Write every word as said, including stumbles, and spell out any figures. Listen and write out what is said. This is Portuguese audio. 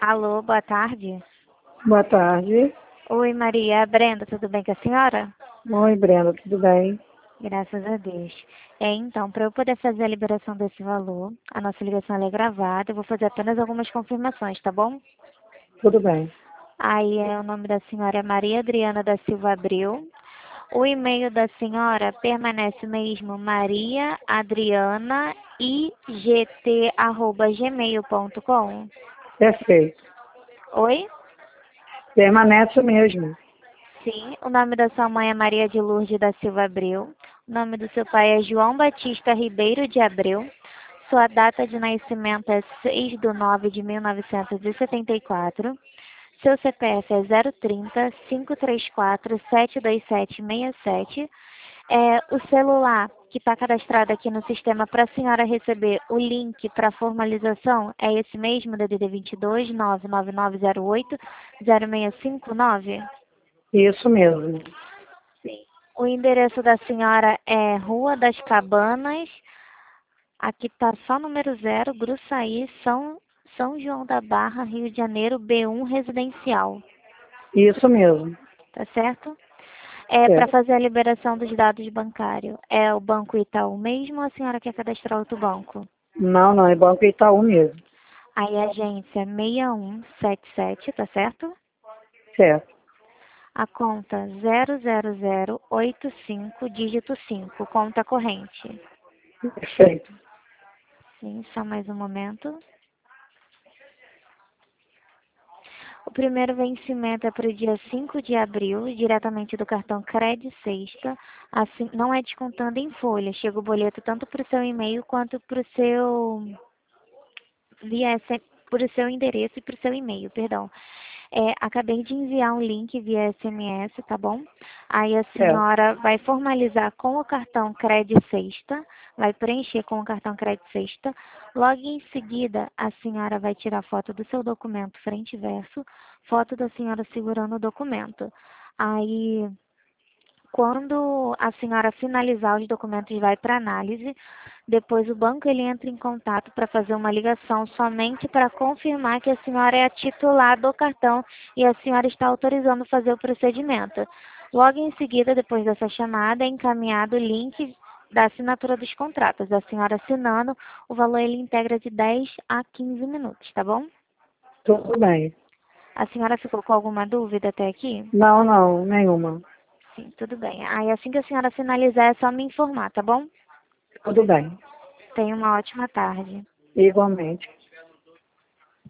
Alô, boa tarde. Boa tarde. Oi, Maria. É Brenda, tudo bem com a senhora? Oi, Brenda, tudo bem? Graças a Deus. É, então, para eu poder fazer a liberação desse valor, a nossa ligação ela é gravada, eu vou fazer apenas algumas confirmações, tá bom? Tudo bem. Aí é, o nome da senhora é Maria Adriana da Silva Abreu. O e-mail da senhora permanece o mesmo, maria adriana i g t arroba gmail ponto com. Perfeito. Oi? Permanece o mesmo. Sim, o nome da sua mãe é Maria de Lourdes da Silva Abreu. O nome do seu pai é João Batista Ribeiro de Abreu. Sua data de nascimento é seis de nove de mil novecentos e setenta e quatro. Seu C P F é zero trinta, cinco três quatro, sete dois sete seis sete. É, o celular que está cadastrado aqui no sistema para a senhora receber o link para formalização é esse mesmo, D D D vinte e dois, nove nove nove zero oito, zero seis cinco nove? Isso mesmo. Sim. O endereço da senhora é Rua das Cabanas, aqui está só número zero, Gruçaí, São, São João da Barra, Rio de Janeiro, B um Residencial. Isso mesmo. Tá certo? É para Certo. fazer a liberação dos dados bancários. É o Banco Itaú mesmo ou a senhora quer cadastrar outro banco? Não, não, é Banco Itaú mesmo. Aí a agência é seis um sete sete, tá certo? Certo. A conta zero zero zero oito cinco, dígito cinco, conta corrente. Perfeito. Sim, só mais um momento. O primeiro vencimento é para o dia cinco de abril, diretamente do cartão Cred Sexta. Assim, não é descontando em folha. Chega o boleto tanto para o seu e-mail quanto para o seu via S- por o seu endereço e para o seu e-mail, perdão. É, acabei de enviar um link via S M S, tá bom? Aí a Certo. senhora vai formalizar com o cartão Cred Sexta, vai preencher com o cartão Cred Sexta. Logo em seguida, a senhora vai tirar foto do seu documento frente e verso, foto da senhora segurando o documento. Aí, quando a senhora finalizar os documentos, vai para análise. Depois o banco ele entra em contato para fazer uma ligação somente para confirmar que a senhora é a titular do cartão e a senhora está autorizando fazer o procedimento. Logo em seguida, depois dessa chamada, é encaminhado o link da assinatura dos contratos. A senhora assinando, o valor ele integra de dez a quinze minutos, tá bom? Tudo bem. A senhora ficou com alguma dúvida até aqui? Não, não, nenhuma. Sim, tudo bem. Aí assim que a senhora finalizar, é só me informar, tá bom? Tudo bem. Tenha uma ótima tarde. Igualmente.